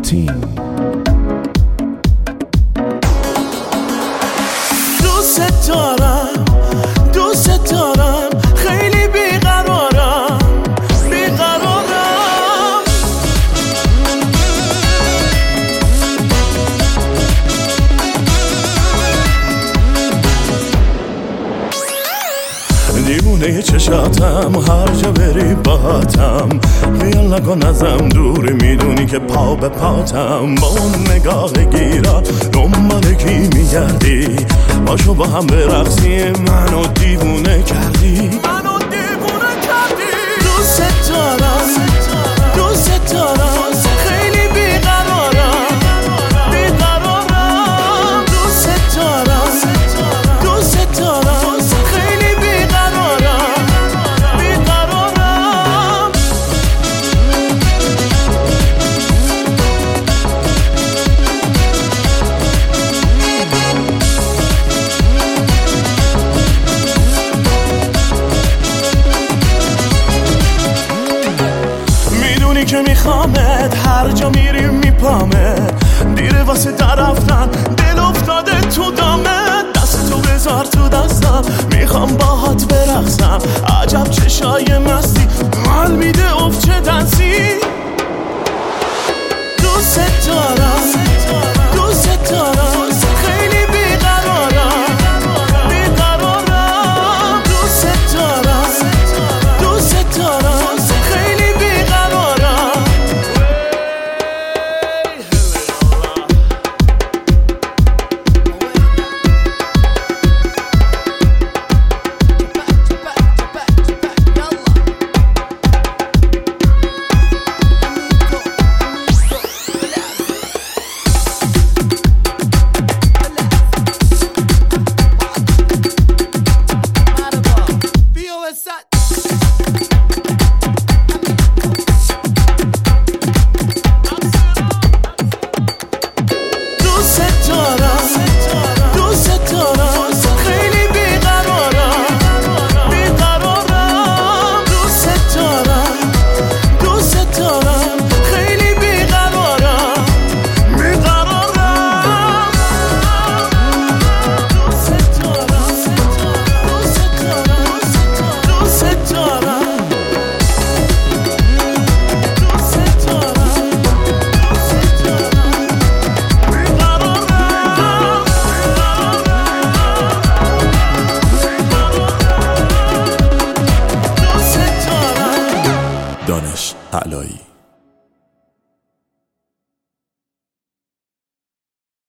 تیم. دوست دارم دوست دارم خیلی بیقرارم بیقرارم. دیوونه چشاتم هر جا بری باهاتم، خیال نکن ازم دوری میدونی که پا به پاتم. با اون نگاه گیرا دنبال کی میگردی؟ باشو با هم برقصیم، منو دیوونه کردی. دوست دارم دوست دارم خیلی بیقرارم بیقرارم. دوست دارم دوست دارم خیلی بیقرارم بیقرارم. میدونی که میخوامت، هر جا میریم میپامت. دیره واسه در رفتن، دل افتاده تو دامت. دستتو بذار تو دستم، میخوام باهات برقصم. عجب چشای مستی، حال میده افچه دنسی. دوست دارم دوست دارم خیلی بیقرارم بیقرارم. دوست دارم دوست دارم خیلی بیقرارم. دوست دارم دوست دارم خیلی بیقرارم بیقرارم. دوست دارم دوست دارم خیلی بیقرارم بیقرارم. دوست دارم دوست دارم دوست دارم دوست دارم. دانش علایی.